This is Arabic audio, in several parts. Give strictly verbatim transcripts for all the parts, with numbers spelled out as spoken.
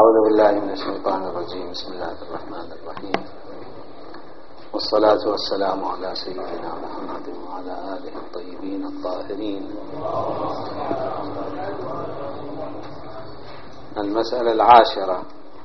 أعوذ بالله من الشيطان الرجيم. بسم الله الرحمن الرحيم، والصلاة والسلام على سيدنا محمد وعلى آله الطيبين الطاهرين. المسألة العاشرة: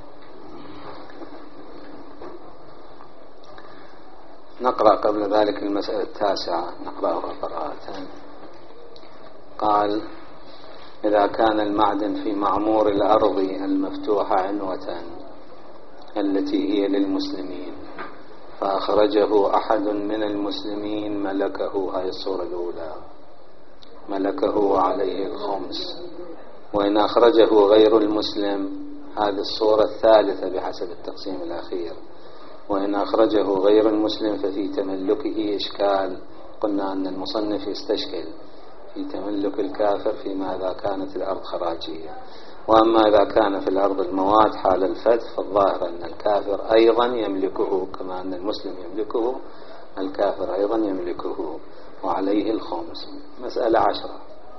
نقرأ قبل ذلك المسألة التاسعة، نقرأها قراءتين. قال: إذا كان المعدن في معمور الأرض المفتوحة عنوة التي هي للمسلمين فأخرجه أحد من المسلمين ملكه، هذه الصورة الأولى، ملكه وعليه الخمس. وإن أخرجه غير المسلم، هذه الصورة الثالثة بحسب التقسيم الأخير، وإن أخرجه غير المسلم ففي تملكه إشكال. قلنا أن المصنف يستشكل في تملك الكافر فيما إذا كانت الأرض خراجية، وأما إذا كان في الأرض المواد حال الفتح فالظاهر أن الكافر أيضا يملكه كما أن المسلم يملكه، الكافر أيضا يملكه وعليه الخمس. مسألة عشرة: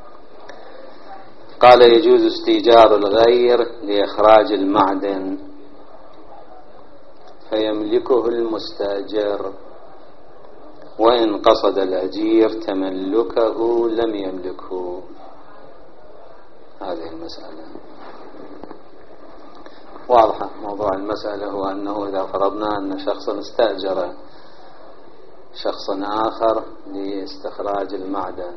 قال: يجوز استيجار الغير لإخراج المعدن فيملكه المستاجر، وإن قصد الأجير تملكه لم يملكه. هذه المسألة واضحة. موضوع المسألة هو أنه إذا فرضنا أن شخصا استأجر شخصا آخر لاستخراج المعدن،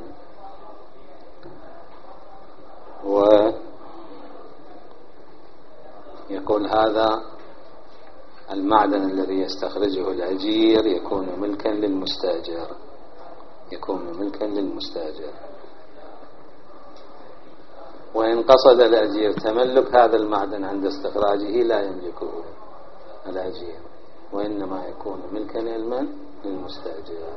ويقول هذا المعدن الذي يستخرجه الأجير يكون ملكا للمستاجر، يكون ملكا للمستاجر، وإن قصد الأجير تملك هذا المعدن عند استخراجه لا يملكه الأجير، وإنما يكون ملكا للمستاجر.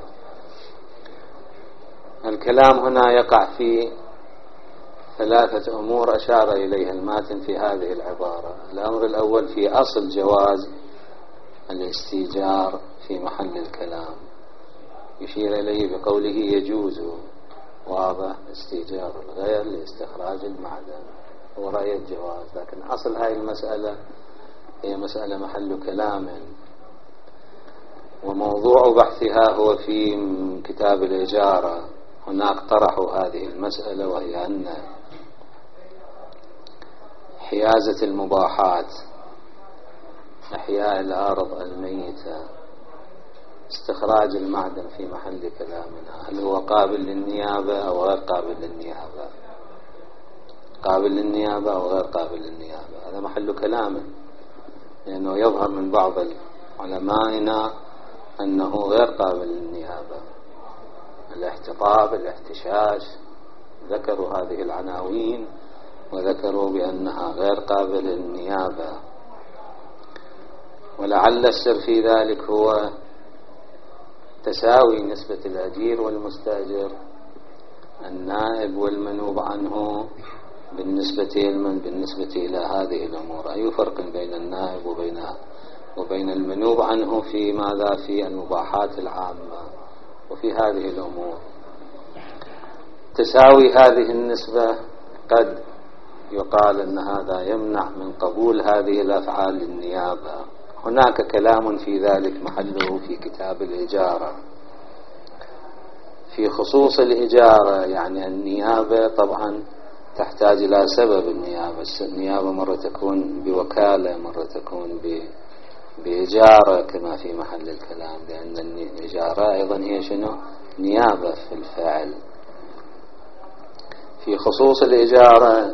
الكلام هنا يقع في ثلاثة أمور أشار إليها الماتن في هذه العبارة. الأمر الأول في أصل جواز الاستيجار في محل الكلام، يشير إليه بقوله يجوز، واضح، استيجار الغير لاستخراج المعدن، هو رأي الجواز. لكن أصل هذه المسألة هي مسألة محل كلام، وموضوع بحثها هو في كتاب الإجارة. هناك طرحوا هذه المسألة، وهي أن حيازة المباحات، أحياء الأرض الميتة، استخراج المعدن في محل كلامنا، هل هو قابل للنيابة أو غير قابل للنيابة؟ قابل للنيابة أو غير قابل للنيابة؟ هذا محل كلام، لأنه يظهر من بعض علمائنا أنه غير قابل للنيابة. الاحتطاب، الاحتشاش، ذكروا هذه العناوين وذكروا بأنها غير قابل للنيابة. ولعل السر في ذلك هو تساوي نسبة الأجير والمستأجر، النائب والمنوب عنه بالنسبة لمن بالنسبة إلى هذه الأمور. أي فرق بين النائب وبين وبين المنوب عنه في ماذا؟ في المباحات العامة وفي هذه الأمور. تساوي هذه النسبة قد يقال أن هذا يمنع من قبول هذه الأفعال للنيابة. هناك كلام في ذلك محله في كتاب الإجارة في خصوص الإجارة. يعني النيابة طبعا تحتاج إلى سبب النيابة. النيابة مرة تكون بوكالة، مرة تكون بإجارة كما في محل الكلام، لأن الإجارة أيضا هي شنو؟ نيابة في الفعل. في خصوص الإجارة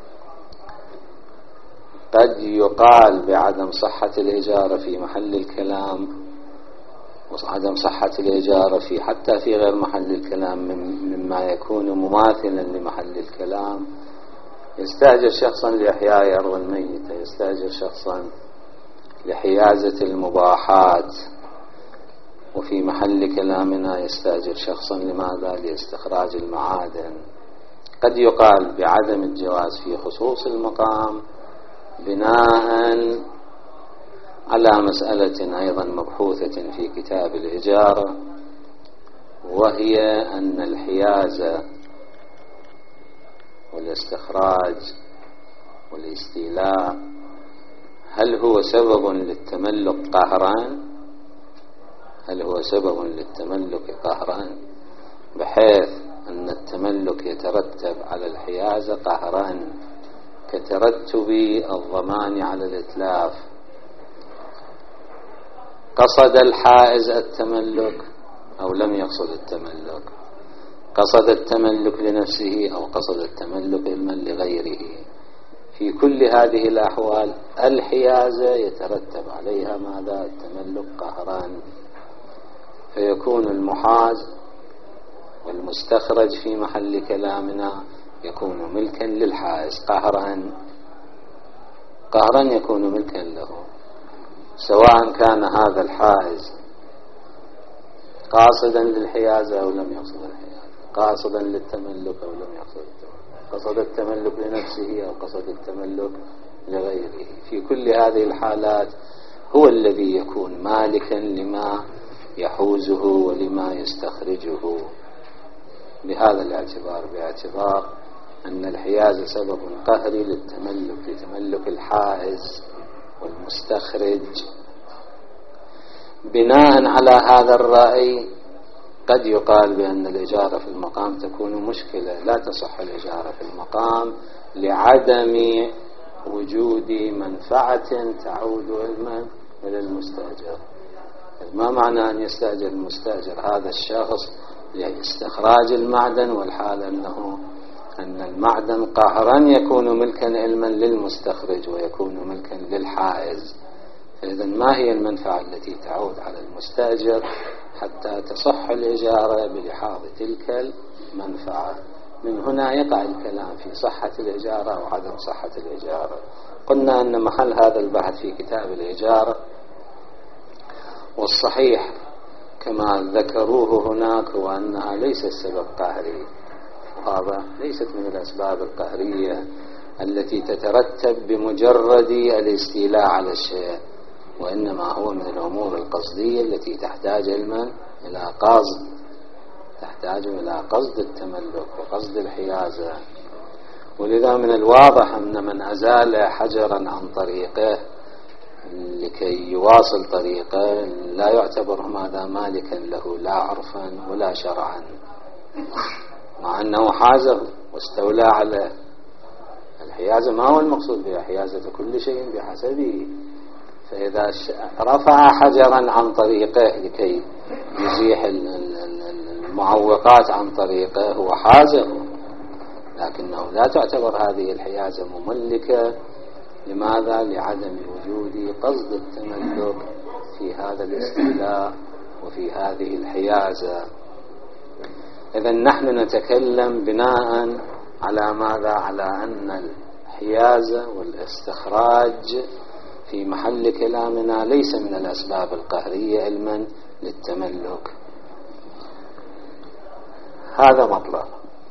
قد يقال بعدم صحة الإجارة في محل الكلام، وعدم صحة الإجارة في حتى في غير محل الكلام مما يكون مماثلا لمحل الكلام. يستأجر شخصا لإحياء أرض الميتة، يستأجر شخصا لحيازة المباحات، وفي محل كلامنا يستأجر شخصا لماذا؟ لاستخراج المعادن. قد يقال بعدم الجواز في خصوص المقام بناء على مسألة أيضا مبحوثة في كتاب الإجارة، وهي أن الحيازة والاستخراج والاستيلاء هو سبب للتملك قهرا؟ هل هو سبب للتملك قهرا بحيث أن التملك يترتب على الحيازة قهرا كترتب الضمان على الإتلاف؟ قصد الحائز التملك أو لم يقصد التملك؟ قصد التملك لنفسه أو قصد التملك علما لغيره؟ في كل هذه الأحوال الحيازة يترتب عليها ماذا؟ التملك قهرا، فيكون المحاز والمستخرج في محل كلامنا يكون ملكا للحائز قهرا، قهرا يكون ملكا له، سواء كان هذا الحائز قاصدا للحيازة أو لم يقصد الحيازة، قاصدا للتملك أو لم يقصد التملك، قصد التملك لنفسه أو قصد التملك لغيره. في كل هذه الحالات هو الذي يكون مالكا لما يحوزه ولما يستخرجه. بهذا الاعتبار، باعتبار أن الحيازة سبب قهري للتملك لتملك الحائز والمستخرج، بناء على هذا الرأي قد يقال بأن الإجارة في المقام تكون مشكلة، لا تصح الإجارة في المقام لعدم وجود منفعة تعود علما إلى المستأجر. ما معنى أن يستأجر المستأجر هذا الشخص لاستخراج المعدن، والحال أنه أن المعدن قهرا يكون ملكا علما للمستخرج ويكون ملكا للحائز، فإذا ما هي المنفعة التي تعود على المستأجر حتى تصح الإجارة بلحاظ تلك المنفعة؟ من هنا يقع الكلام في صحة الإجارة أو عدم صحة الإجارة. قلنا أن محل هذا البحث في كتاب الإجارة، والصحيح كما ذكروه هناك هو أنها ليست سبب قهري، هذا ليست من الأسباب القهرية التي تترتب بمجرد الاستيلاء على الشيء، وإنما هو من الأمور القصدية التي تحتاج علما إلى قصد، تحتاج إلى قصد التملك وقصد الحيازة. ولذا من الواضح أن من أزال حجرا عن طريقه لكي يواصل طريقه لا يعتبر ماذا مالكا له لا عرفا ولا شرعا، مع أنه حازه واستولى عليه. الحيازة ما هو المقصود بها؟ حيازة كل شيء بحسبه، فإذا رفع حجرا عن طريقه لكي يزيح المعوقات عن طريقه هو حازه، لكنه لا تعتبر هذه الحيازة مملكة. لماذا؟ لعدم وجود قصد التملك في هذا الاستيلاء وفي هذه الحيازة. إذن نحن نتكلم بناء على ماذا؟ على أن الحيازة والاستخراج في محل كلامنا ليس من الأسباب القهرية علما للتملك. هذا مطلب.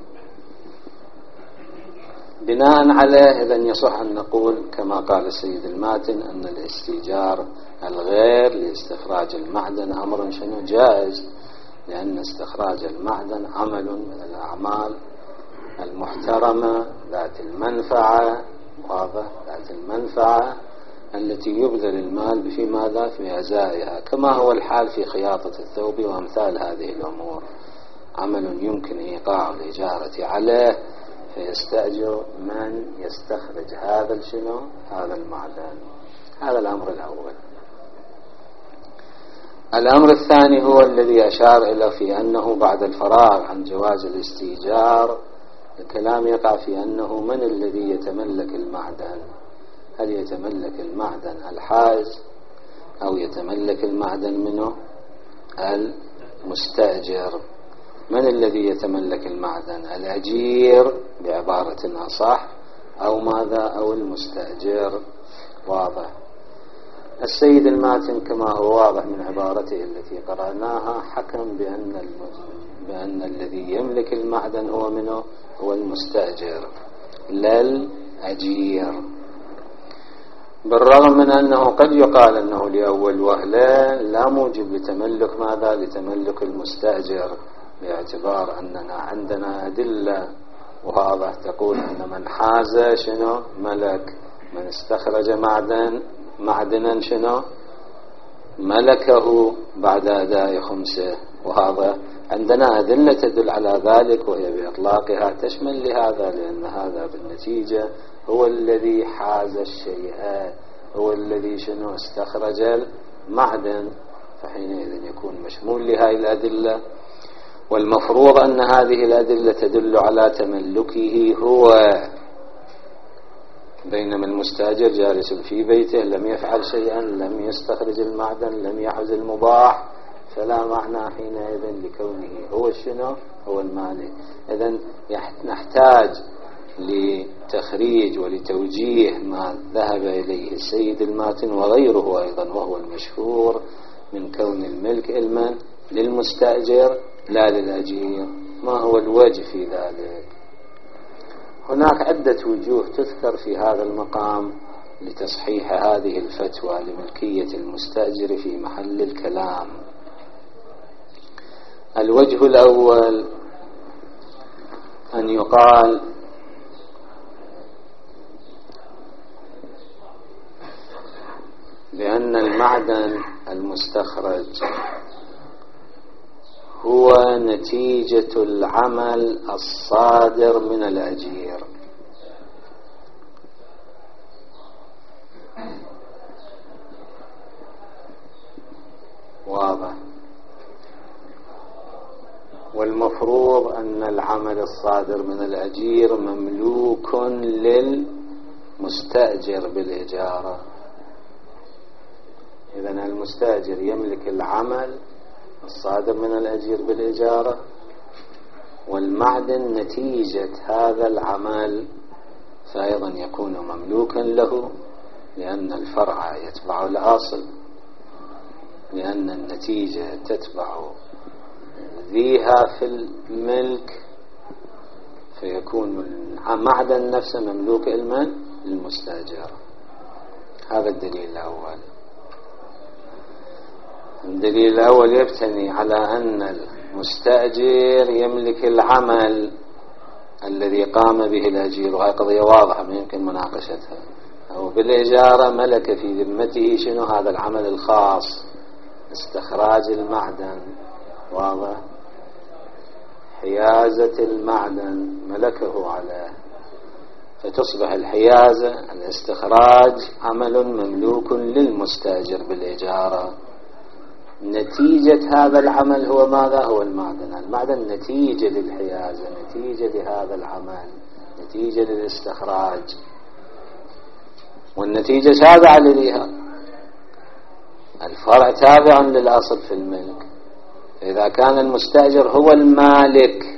بناء عليه إذن يصح أن نقول كما قال السيد الماتن أن الاستيجار الغير لاستخراج المعدن أمر شنو جائز، لأن استخراج المعدن عمل من الأعمال المحترمة ذات المنفعة، واضح، ذات المنفعة التي يبذل المال في ماذا؟ في أزائها، كما هو الحال في خياطة الثوب وأمثال هذه الأمور، عمل يمكن إيقاع الإجارة عليه فيستأجر من يستخرج هذا الشنو؟ هذا المعدن. هذا الأمر الأول. الأمر الثاني هو الذي أشار إلى في أنه بعد الفراغ عن جواز الاستيجار الكلام يقع في أنه من الذي يتملك المعدن؟ هل يتملك المعدن الحائز أو يتملك المعدن منه المستأجر؟ من الذي يتملك المعدن؟ الأجير بعبارة أصح أو ماذا؟ أو المستأجر. واضح. السيد الماتن كما هو واضح من عبارته التي قرأناها حكم بأن بأن الذي يملك المعدن هو منه؟ هو المستأجر لا الأجير، بالرغم من أنه قد يقال أنه لأول وهلة لا موجب لتملك ماذا؟ لتملك المستأجر، باعتبار أننا عندنا أدلة واضح تقول أن من حاز شنو؟ ملك، من استخرج معدن معدنا شنو ملكه بعد أداء خمسه، وهذا عندنا أدلة تدل على ذلك، وهي بإطلاقها تشمل لهذا، لأن هذا بالنتيجة هو الذي حاز الشيء، هو الذي شنو استخرج المعدن، فحينئذ يكون مشمول لهذه الأدلة. والمفروض أن هذه الأدلة تدل على تملكه هو، بينما المستأجر جالس في بيته لم يفعل شيئا، لم يستخرج المعدن، لم يحز المباح، فلا معنى حينئذ لكونه هو شنو هو المالك. إذن نحتاج لتخريج ولتوجيه ما ذهب إليه السيد الماتن وغيره أيضا، وهو المشهور من كون الملك علما للمستأجر لا للأجير. ما هو الوجه في ذلك؟ هناك عدة وجوه تذكر في هذا المقام لتصحيح هذه الفتوى لملكية المستأجر في محل الكلام. الوجه الأول أن يقال بأن المعدن المستخرج هو نتيجة العمل الصادر من الأجير، واضح؟ والمفروض أن العمل الصادر من الأجير مملوك للمستأجر بالإجارة. إذن المستأجر يملك العمل الصادر من الأجير بالإجارة، والمعدن نتيجة هذا العمل فأيضا يكون مملوكا له، لأن الفرع يتبع الأصل، لأن النتيجة تتبع ذيها في الملك، فيكون المعدن نفسه مملوك لمن؟ للمستأجر. هذا الدليل الأول. الدليل الأول يبتني على أن المستأجر يملك العمل الذي قام به الأجير، وهي قضية واضحة ما يمكن مناقشتها. أو بالإجارة ملك في ذمته شنو هذا العمل الخاص، استخراج المعدن، واضح؟ حيازة المعدن ملكه عليه، فتصبح الحيازة الاستخراج عمل مملوك للمستأجر بالإجارة. نتيجة هذا العمل هو ماذا؟ هو المعدن. المعدن نتيجة للحيازة، نتيجة لهذا العمل، نتيجة للاستخراج، والنتيجة تابعة لها. الفرع تابع للأصل في الملك. إذا كان المستأجر هو المالك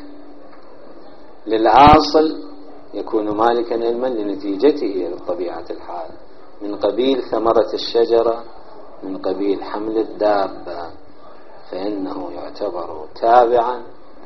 للأصل يكون مالكا علما لنتيجته بطبيعة الحال، من قبيل ثمرة الشجرة، من قبيل حمل الدابة، فإنه يعتبر تابعا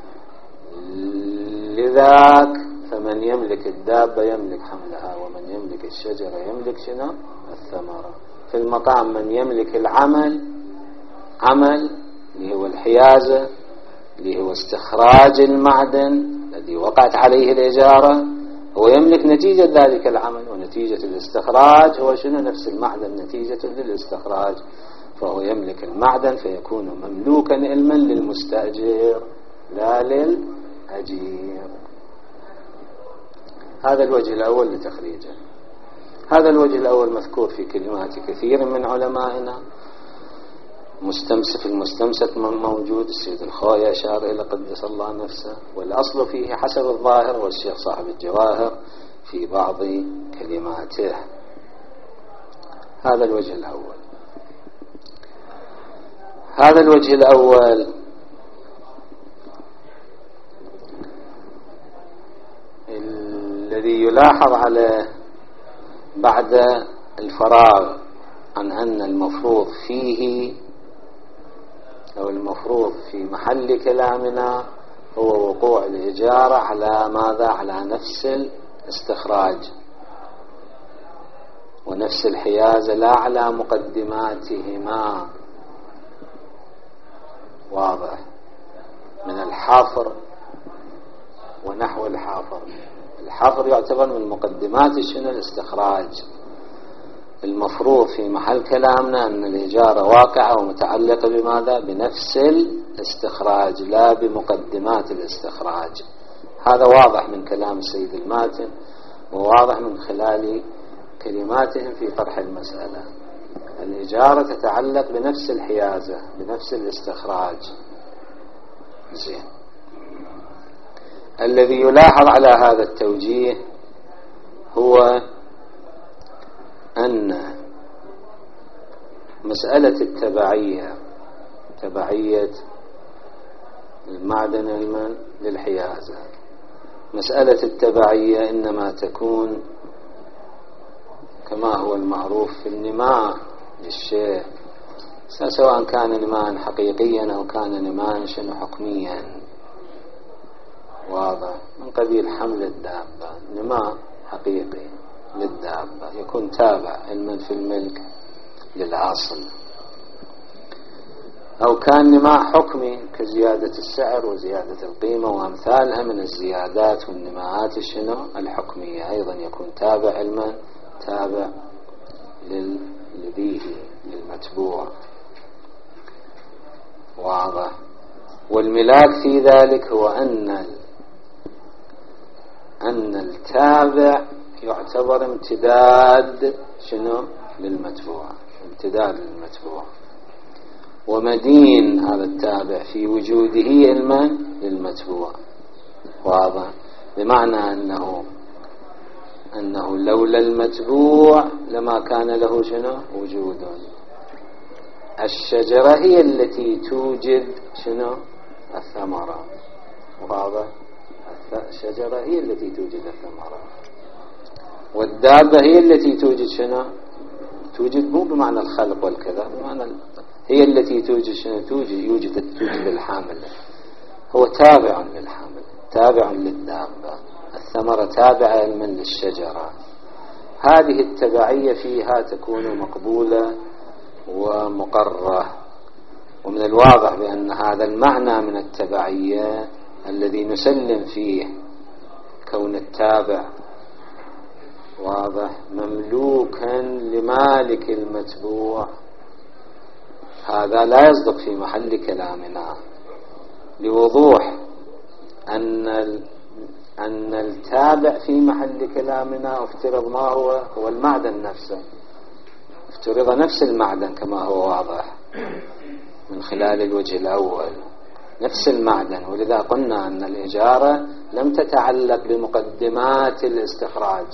لذاك. فمن يملك الدابة يملك حملها، ومن يملك الشجرة يملك شنو؟ الثمرة. في المقام من يملك العمل، عمل اللي هو الحيازة، اللي هو استخراج المعدن الذي وقعت عليه الإجارة، هو يملك نتيجة ذلك العمل، ونتيجة الاستخراج هو شنو؟ نفس المعدن نتيجة للاستخراج، فهو يملك المعدن فيكون مملوكا علما للمستأجر لا للأجير. هذا الوجه الأول لتخريجه. هذا الوجه الأول مذكور في كلمات كثير من علمائنا، مستمسك المستمسك من موجود، السيد الخوي أشار إلى قدس الله نفسه، والأصل فيه حسب الظاهر، والشيخ صاحب الجواهر في بعض كلماته. هذا الوجه الأول. هذا الوجه الأول الذي يلاحظ عليه بعد الفراغ عن أن المفروض فيه أو المفروض في محل كلامنا هو وقوع الإجارة على ماذا؟ على نفس الاستخراج ونفس الحيازة، لا على مقدماتهما، واضح؟ من الحفر ونحو الحفر. الحفر يعتبر من مقدمات شنو؟ الاستخراج. المفروض في محل كلامنا أن الإجارة واقعة ومتعلقة بماذا؟ بنفس الاستخراج لا بمقدمات الاستخراج. هذا واضح من كلام السيد الماتن وواضح من خلال كلماتهم في طرح المسألة. الإجارة تتعلق بنفس الحيازة بنفس الاستخراج. زين. الذي يلاحظ على هذا التوجيه هو أن مسألة التبعية تبعية المعدن المن للحيازة، مسألة التبعية إنما تكون كما هو المعروف في النماء للشيء، سواء كان نماء حقيقيا أو كان نماء شنو حكميا، واضح، من قبيل حمل الدابة، نماء حقيقي للدابة يكون تابع علما في الملك للأصل، أو كان نماء حكمي كزيادة السعر وزيادة القيمة وأمثالها من الزيادات والنماءات الشنو الحكمية، أيضا يكون تابع علما تابع للذيه للمتبوع، واضح. والملاك في ذلك هو أن أن التابع يعتبر امتداد شنو للمتبوع، امتداد للمتبوع، ومدين هذا التابع في وجوده علما للمتبوع، واضح. بمعنى أنه أنه لولا المتبوع لما كان له شنو وجود. الشجرة هي التي توجد شنو الثمرة، واضح. الشجرة هي التي توجد الثمرة، والدابة هي التي توجد شنو توجد مو بمعنى الخلق والكذا، بمعنى هي التي توجد شنو توجد يوجد توجد الحامل، هو تابع للحامل تابع للدابة، الثمرة تابعة من للشجرة. هذه التبعية فيها تكون مقبولة ومقرة، ومن الواضح بأن هذا المعنى من التبعية الذي نسلم فيه كون التابع واضح مملوكا لمالك المتبوع، هذا لا يصدق في محل كلامنا، لوضوح أن أن التابع في محل كلامنا افترض ما هو هو المعدن نفسه، افترض نفس المعدن كما هو واضح من خلال الوجه الأول، نفس المعدن. ولذا قلنا أن الإجارة لم تتعلق بمقدمات الاستخراج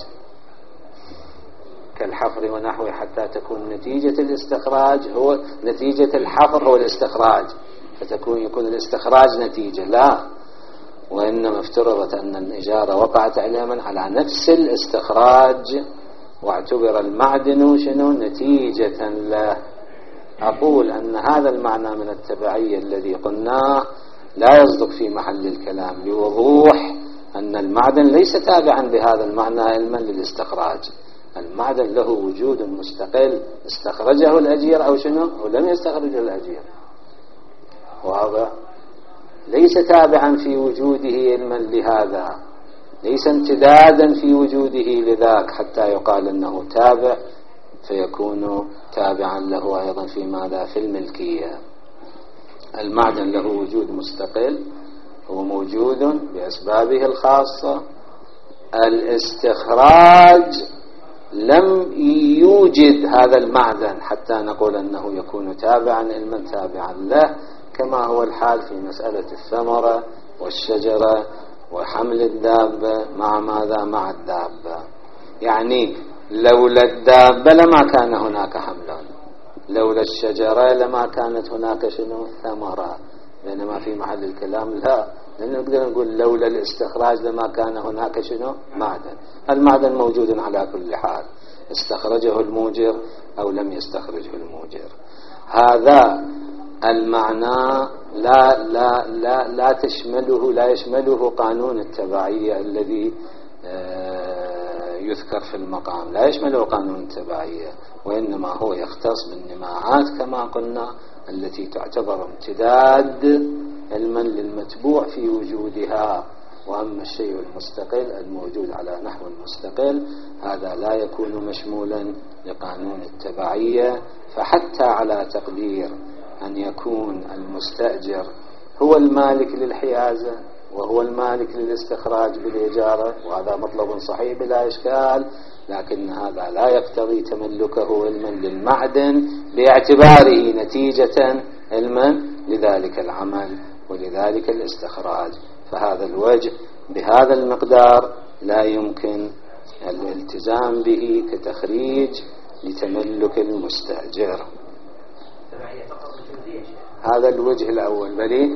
كالحفر ونحوه حتى تكون نتيجة الاستخراج هو نتيجة الحفر هو الاستخراج، فتكون يكون الاستخراج نتيجة، لا، وإنما افترضت أن الإجارة وقعت علما على نفس الاستخراج، واعتبر المعدن شنو نتيجة له. أقول أن هذا المعنى من التبعية الذي قلناه لا يصدق في محل الكلام، لوضوح أن المعدن ليس تابعا بهذا المعنى علما للاستخراج، المعدن له وجود مستقل استخرجه الأجير أو شنو أو لم يستخرجه الأجير، واضح، ليس تابعا في وجوده علما لهذا، ليس امتدادا في وجوده لذاك حتى يقال أنه تابع فيكون تابعا له أيضا في ماذا في الملكية. المعدن له وجود مستقل، هو موجود بأسبابه الخاصة، الاستخراج لم يوجد هذا المعدن حتى نقول أنه يكون تابعا علما تابعا له، كما هو الحال في مسألة الثمرة والشجرة وحمل الدابة مع ماذا مع الدابة. يعني لولا الدابة لما كان هناك حمل، لولا الشجرة لما كانت هناك شنو ثمرة، بينما في محل الكلام لا، لأن نقدر نقول لولا الاستخراج لما كان هناك شنو معدن. المعدن موجود على كل حال، استخرجه الموجر أو لم يستخرجه الموجر. هذا المعنى لا لا لا لا تشمله لا يشمله قانون التبعية الذي يذكر في المقام، لا يشمله قانون التبعية، وإنما هو يختص بالنماءات كما قلنا التي تعتبر امتداد علما للمتبوع في وجودها، وأما الشيء المستقل الموجود على نحو مستقل هذا لا يكون مشمولا لقانون التبعية. فحتى على تقدير أن يكون المستأجر هو المالك للحيازة وهو المالك للاستخراج بالإجارة، وهذا مطلب صحيح بلا إشكال، لكن هذا لا يقتضي تملكه علما للمعدن باعتباره نتيجة علما لذلك العمل ولذلك الاستخراج. فهذا الوجه بهذا المقدار لا يمكن الالتزام به كتخريج لتملك المستأجر. هذا الوجه الأول. بلي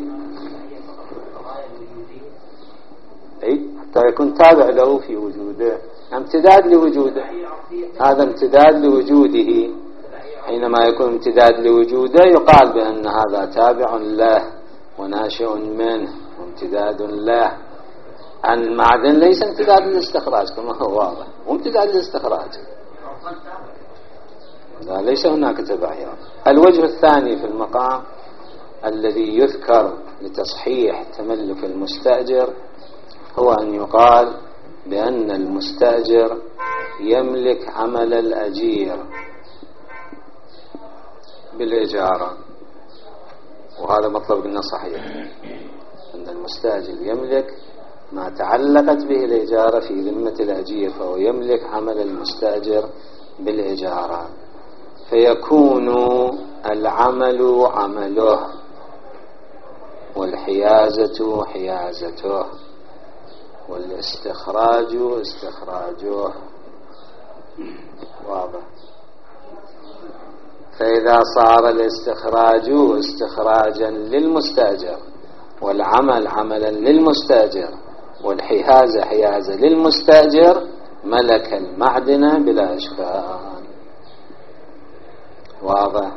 أي حتى يكون تابع له في وجوده، امتداد لوجوده، هذا امتداد لوجوده. حينما يكون امتداد لوجوده يقال بأن هذا تابع له وناشئ منه وامتداد له. عن المعدن ليس امتداد للاستخراج كما هو واضح، وامتداد للاستخراج لا، ليس هناك تبعية. الوجه الثاني في المقام الذي يذكر لتصحيح تملك المستأجر هو أن يقال بأن المستأجر يملك عمل الأجير بالإجارة، وهذا مطلب قلنا صحيح، أن المستأجر يملك ما تعلقت به الإجارة في ذمة الأجير، فهو يملك عمل المستأجر بالإجارة، فيكون العمل عمله والحيازة حيازته والاستخراج استخراجه. واضح؟ فإذا صار الاستخراج استخراجا للمستأجر والعمل عملا للمستأجر والحيازة حيازة للمستأجر ملك المعدن بلا إشكال. واضح؟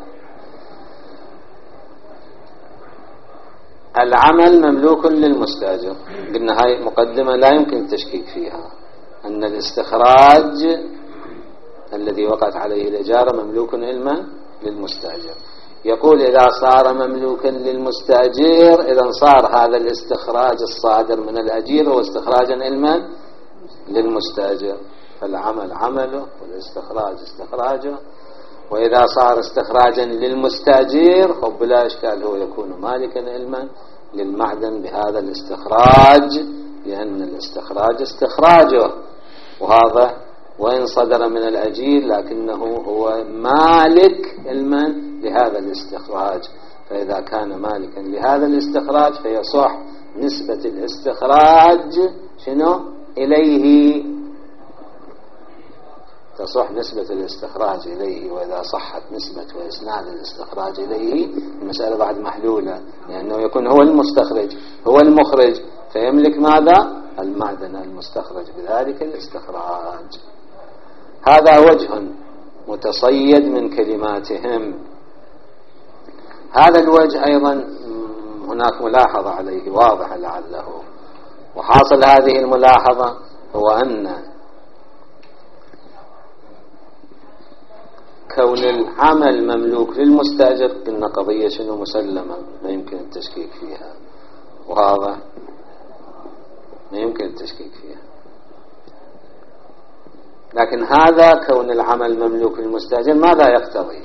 العمل مملوك للمستأجر، قلنا هاي مقدمة لا يمكن التشكيك فيها، أن الاستخراج الذي وقعت عليه الإجارة مملوك علما للمستأجر. يقول إذا صار مملوكا للمستأجر إذا صار هذا الاستخراج الصادر من الأجير هو استخراجا علما للمستأجر، فالعمل عمله والاستخراج استخراجه. وإذا صار استخراجا للمستأجر فبلا إشكال هو يكون مالكا علما للمعدن بهذا الاستخراج، لأن الاستخراج استخراجه، وهذا وإن صدر من الأجير لكنه هو مالك علما لهذا الاستخراج. فإذا كان مالكا لهذا الاستخراج فيصح نسبة الاستخراج شنو إليه، تصح نسبة الاستخراج إليه. وإذا صحت نسبة وإسناد الاستخراج إليه المسألة بعد محلولة، لأنه يكون هو المستخرج هو المخرج، فيملك ماذا؟ المعدن المستخرج بذلك الاستخراج. هذا وجه متصيد من كلماتهم. هذا الوجه أيضا هناك ملاحظة عليه واضحة لعله، وحاصل هذه الملاحظة هو أن كون العمل مملوك للمستأجر قلنا قضية شنو مسلمة ما يمكن التشكيك فيها، وهذا ما يمكن التشكيك فيها. لكن هذا كون العمل مملوك للمستأجر ماذا يقتضي؟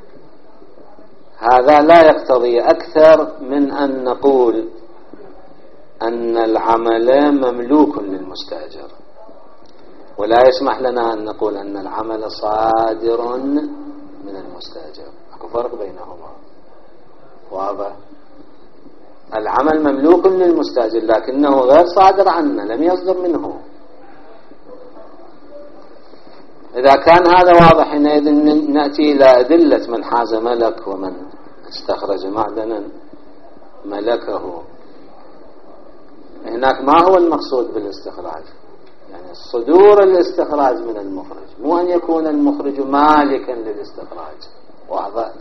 هذا لا يقتضي أكثر من أن نقول أن العمل مملوك للمستأجر، ولا يسمح لنا أن نقول أن العمل صادر من المستأجر. أكو فرق بينهما. واضح؟ العمل مملوك للمستأجر لكنه غير صادر عنه، لم يصدر منه. إذا كان هذا واضح حينئذ نأتي إلى أدلة من حاز ملك ومن استخرج معدنا ملكه. هناك ما هو المقصود بالاستخراج؟ يعني صدور الاستخراج من المخرج، مو أن يكون المخرج مالكا للاستخراج. واضح؟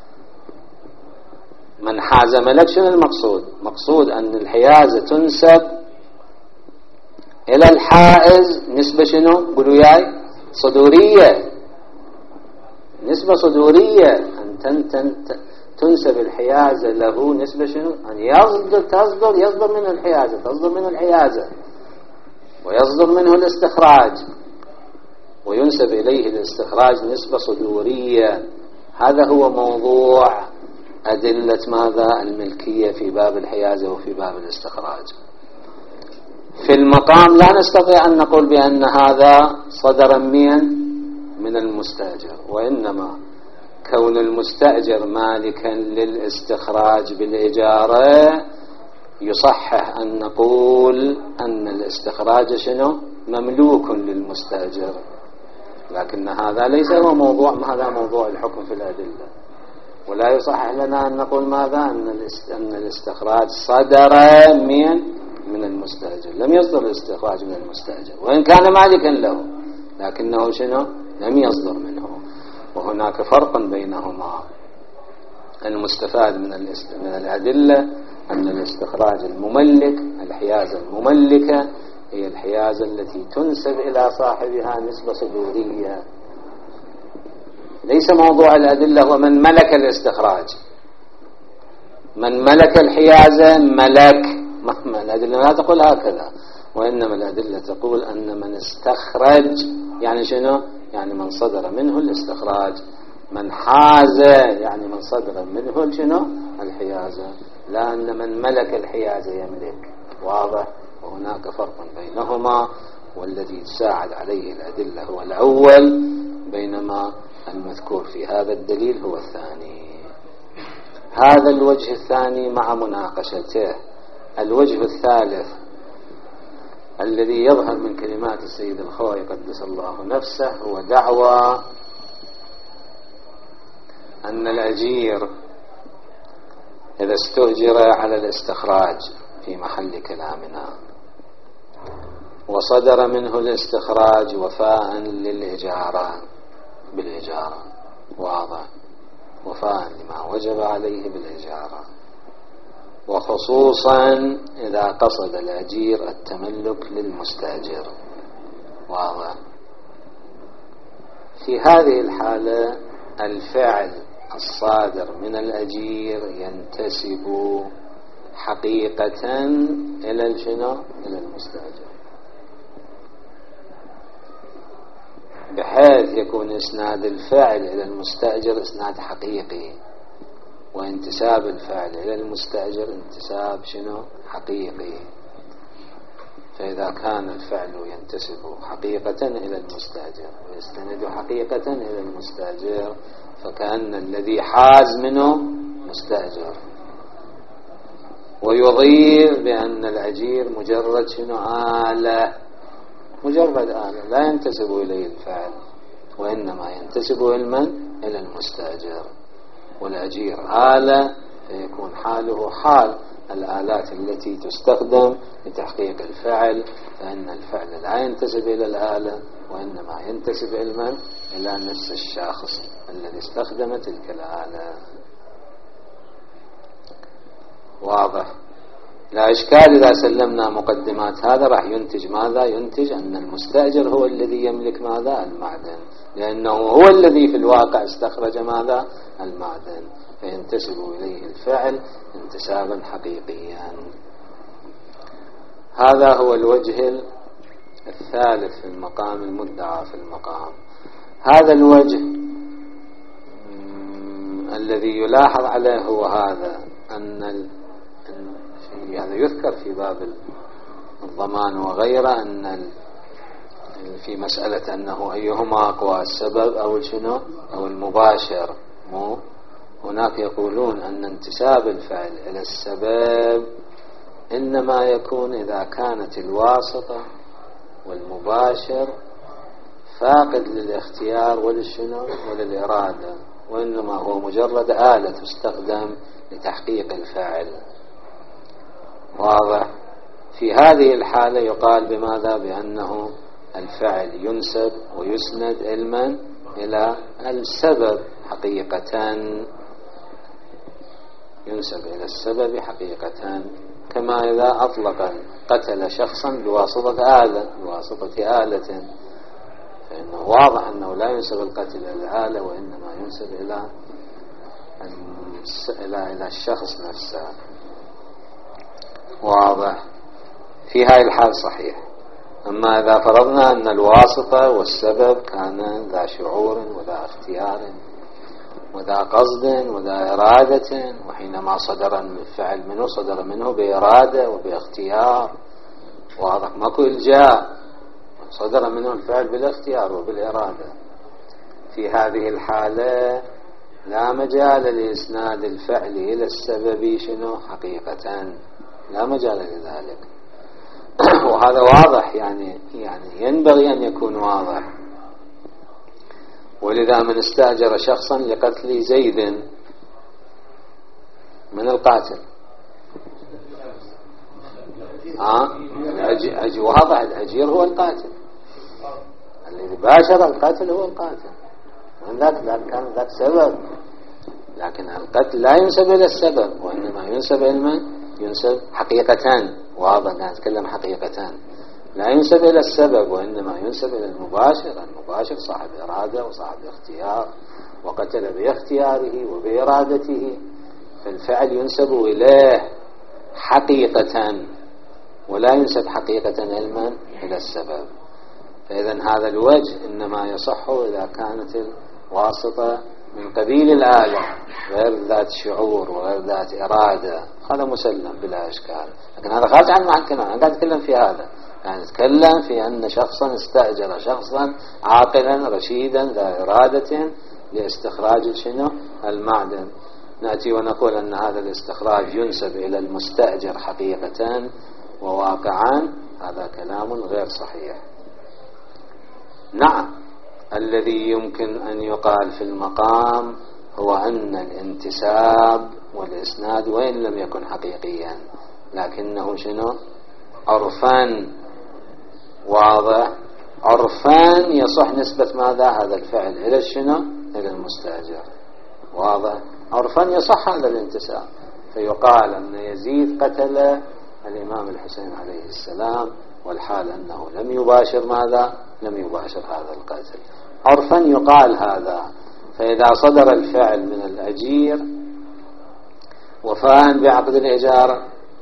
من حاز ملك شنو المقصود؟ مقصود أن الحيازة تنسب إلى الحائز نسبة شنو؟ قولوا ياي صدورية، نسبة صدورية، أن تنسب الحيازة له نسبة شنو؟ أن يصدر تصدر يصدر منه الحيازة تصدر منه الحيازة ويصدر منه الاستخراج، وينسب إليه الاستخراج نسبة صدورية. هذا هو موضوع أدلة ماذا؟ الملكية في باب الحيازة وفي باب الاستخراج. في المقام لا نستطيع أن نقول بأن هذا صدر من من المستأجر، وإنما كون المستأجر مالكا للاستخراج بالإجارة يصحح أن نقول أن الاستخراج شنو؟ مملوك للمستأجر، لكن هذا ليس هو موضوع هذا موضوع الحكم في الأدلة. ولا يصحح لنا أن نقول ماذا؟ أن الاستخراج صدر من من المستأجر. لم يصدر الاستخراج من المستأجر وإن كان مالكا له، لكنه شنو؟ لم يصدر منه. وهناك فرق بينهما. المستفاد من من الأدلة أن الاستخراج المملك، الحيازة المملكة هي الحيازة التي تنسب إلى صاحبها نسبة صدورية. ليس موضوع الأدلة هو من ملك الاستخراج. من ملك الحيازة ملك، ما الأدلة لا تقول هكذا، وإنما الأدلة تقول أن من استخرج يعني شنو؟ يعني من صدر منه الاستخراج. من حاز يعني من صدر منه شنو؟ الحيازة. لا أن من ملك الحيازة يملك. واضح؟ وهناك فرق بينهما، والذي تساعد عليه الأدلة هو الأول، بينما المذكور في هذا الدليل هو الثاني. هذا الوجه الثاني مع مناقشته. الوجه الثالث الذي يظهر من كلمات السيد الخوئي قدس الله نفسه هو دعوى أن الأجير إذا استؤجر على الاستخراج في محل كلامنا وصدر منه الاستخراج وفاء للإجارة بالإجارة، واضح، وفاء لما وجب عليه بالإجارة، وخصوصا إذا قصد الأجير التملك للمستأجر، واضح. في هذه الحالة الفعل الصادر من الأجير ينتسب حقيقة إلى الشنو؟ إلى المستأجر، بحيث يكون إسناد الفعل إلى المستأجر إسناد حقيقي، وانتساب الفعل إلى المستأجر انتساب شنو؟ حقيقي. فإذا كان الفعل ينتسب حقيقة إلى المستأجر ويستند حقيقة إلى المستأجر فكأن الذي حاز منه مستأجر. ويضيف بأن الأجير مجرد شنو؟ آلة، مجرد آلة لا ينتسب إليه الفعل، وإنما ينتسب علما إلى المستأجر. والأجير آلة فيكون حاله حال الآلات التي تستخدم لتحقيق الفعل، فإن الفعل لا ينتسب إلى الآلة وإنما ينتسب علما إلى نفس الشخص الذي استخدم تلك الآلة. واضح؟ لا إشكال إذا سلمنا مقدمات هذا راح ينتج ماذا؟ ينتج أن المستأجر هو الذي يملك ماذا؟ المعدن، لأنه هو الذي في الواقع استخرج ماذا؟ المعدن، فينتسب إليه الفعل انتسابا حقيقيا. هذا هو الوجه الثالث في المقام المدعى في المقام. هذا الوجه الذي يلاحظ عليه هو هذا، أن هذا يذكر في باب الضمان وغيره، أن في مسألة أنه أيهما أقوى، السبب أو شنو أو المباشر. مو هناك يقولون أن انتساب الفعل إلى السبب إنما يكون إذا كانت الواسطة والمباشر فاقد للاختيار وللشنو وللإرادة، وإنما هو مجرد آلة تستخدم لتحقيق الفعل. واضح؟ في هذه الحالة يقال بماذا؟ بأنه الفعل ينسب ويسند علما إلى السبب حقيقة، ينسب إلى السبب حقيقة، كما إذا أطلق قتل شخصا بواسطة آلة بواسطة آلة، فإنه واضح أنه لا ينسب القتل إلى الآلة وإنما ينسب إلى إلى إلى الشخص نفسه. واضح؟ في هاي الحال صحيح. أما إذا فرضنا أن الواسطة والسبب كان ذا شعور وذا اختيار وذا قصد وذا إرادة، وحينما صدر الفعل منه صدر منه بإرادة وباختيار، واضح؟ ماكو إلجاء، صدر منه الفعل بالاختيار وبالإرادة. في هذه الحالة لا مجال لإسناد الفعل إلى السبب شنو حقيقة، لا مجال لذلك. وهذا واضح، يعني يعني ينبغي أن يكون واضح. ولذا من استأجر شخصا لقتل زيد، من القاتل؟ ها أه؟ أجي واضح، الأجير هو القاتل، الذي باشر القتل هو القاتل، من ذاك كان ذاك سبب. لكن القتل لا ينسب إلى السبب، وإنما ينسب إلى من؟ ينسب حقيقة. واضح؟ كان نتكلم حقيقة، لا ينسب إلى السبب، وإنما ينسب إلى المباشر. المباشر صاحب إرادة وصاحب اختيار، وقتل باختياره وبإرادته، فالفعل ينسب إليه حقيقة، ولا ينسب حقيقة علما إلى السبب. فإذا هذا الوجه إنما يصح إذا كانت الواسطة من قبيل الآلة، غير ذات شعور وغير ذات إرادة، هذا مسلم بلا إشكال. لكن هذا خارج عن المحكمة. أنا قاعد أتكلم في هذا، يعني أتكلم في أن شخصا استأجر شخصا عاقلا رشيدا ذا إرادة لاستخراج شنو المعدن، نأتي ونقول أن هذا الاستخراج ينسب إلى المستأجر حقيقة وواقعا، هذا كلام غير صحيح. نعم، الذي يمكن أن يقال في المقام هو أن الانتساب والإسناد وإن لم يكن حقيقيا لكنه شنو عرفان، واضح؟ عرفان يصح نسبة ماذا؟ هذا الفعل إلى الشنو؟ إلى المستأجر، واضح؟ عرفان يصح هذا الانتساب، فيقال أن يزيد قتل الإمام الحسين عليه السلام، والحال أنه لم يباشر ماذا؟ لم يباشر هذا القتل. عرفا يقال هذا. فإذا صدر الفعل من الأجير وفاء بعقد الإجارة،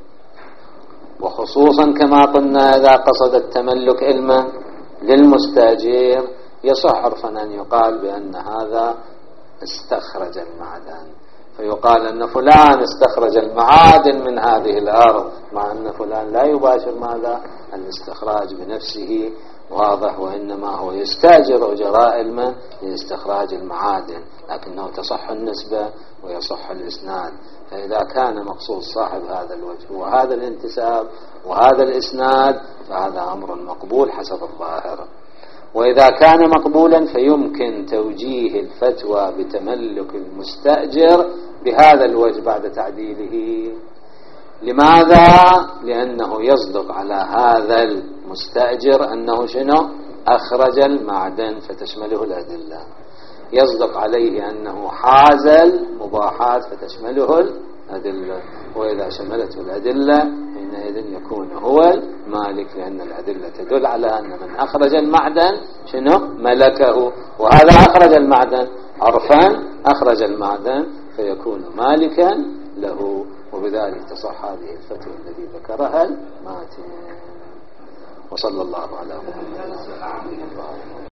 وخصوصا كما قلنا إذا قصد التملك علما للمستأجر، يصح عرفا أن يقال بأن هذا استخرج المعدن، فيقال أن فلان استخرج المعادن من هذه الأرض، مع أن فلان لا يباشر ماذا؟ الاستخراج بنفسه، واضح؟ وإنما هو يستأجر أجراء علما لاستخراج المعادن، لكنه تصح النسبة ويصح الإسناد. فإذا كان مقصود صاحب هذا الوجه وهذا الانتساب وهذا الإسناد فهذا أمر مقبول حسب الظاهر. وإذا كان مقبولا فيمكن توجيه الفتوى بتملك المستأجر بهذا الوجه بعد تعديله. لماذا؟ لأنه يصدق على هذا المستأجر أنه شنو؟ أخرج المعدن، فتشمله الأدلة. يصدق عليه أنه حاز المباحات، فتشمله الأدلة. وإذا شملته الأدلة حينئذ يكون هو المالك، لأن الأدلة تدل على أن من أخرج المعدن شنو؟ ملكه، وهذا أخرج المعدن عرفا، أخرج المعدن فيكون مالكا له. وبذلك تصح هذه الفتوى التي ذكرها الماتن. وصلى الله على محمد.